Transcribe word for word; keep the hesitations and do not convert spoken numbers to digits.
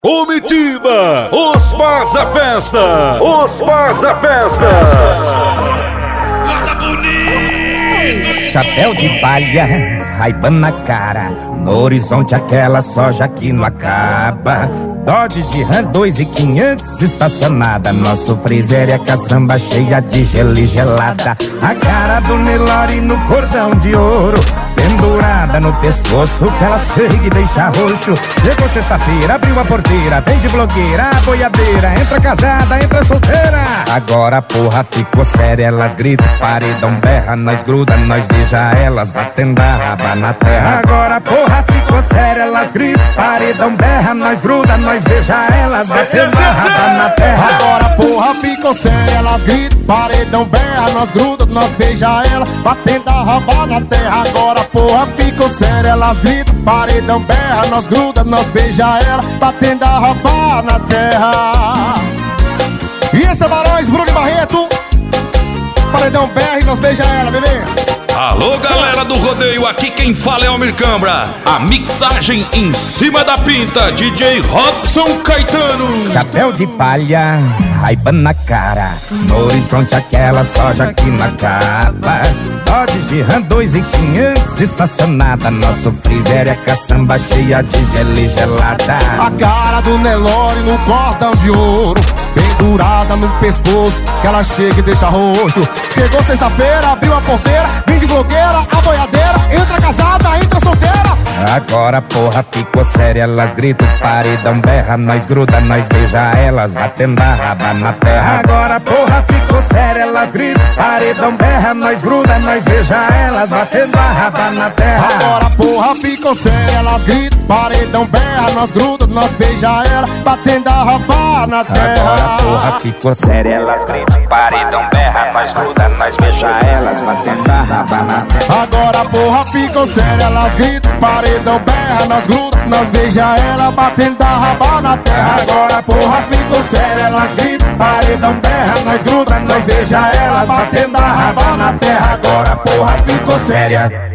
Comitiva, os Parza Festa, os Parza Festa. Roda bonito. Chapéu de palha, Ray-Ban na cara, no horizonte aquela soja que não acaba. Dodge de Ram dois mil e quinhentos estacionada, nosso freezer é caçamba cheia de gelo e gelada. A cara do Nelore no cordão de ouro, pendurada no pescoço que ela chega e deixa roxo. Chegou sexta-feira, abriu a porteira, vem de blogueira, a boiadeira, entra casada, entra solteira. Agora a porra ficou séria, elas gritam, paredão berra, nós gruda, nós beija elas, batendo a raba na terra. Agora a porra ficou séria, elas gritam, paredão berra, nós gruda, nós beija elas, batendo a raba na terra. Agora a porra ficou séria, elas gritam, paredão berra, nós gruda, nós beija elas, batendo a raba na terra. Agora a porra ficou séria, elas gritam, paredão berra, nós gruda, nós beija ela, batendo a raba na terra. E esse é Barões, Bruno e Barreto, paredão berra e nós beija ela, bebê. Alô, galera do rodeio, aqui quem fala é Almir Cambra. A mixagem em cima da pinta, D J Robson Caetano. Chapéu de palha, Ray-Ban na cara, no horizonte aquela soja que não acaba. Dodge de Ram dois mil e quinhentos estacionada, nosso freezer é caçamba cheia de gelo e gelada. A cara do Nelore no cordão de ouro, pendurada no pescoço que ela chega e deixa roxo. Chegou sexta-feira, abriu a porteira, vem de blogueira, a boiadeira, entra casada, entra solteira. Agora a porra ficou séria, elas gritam, paredão berra, nós gruda, nós beija elas, batendo a raba na terra. Agora a porra ficou séria, elas gritam, paredão berra, nós gruda, nós beija elas, batendo a raba na terra. Agora a porra ficou séria, elas gritam, paredão berra, nós gruda, nós beija ela, batendo a raba na terra. Agora a porra ficou séria, elas gritam, paredão berra, nós gruda, nós beija elas, batendo a raba na terra. Agora a porra ficou séria, elas gritam, paredão berra, nós gruda, nós beija ela, batendo a raba na terra. Agora a porra ficou séria, elas gritam, paredão berra, nós gruda, nós beija elas, batendo a raba na terra. Agora a porra ficou séria.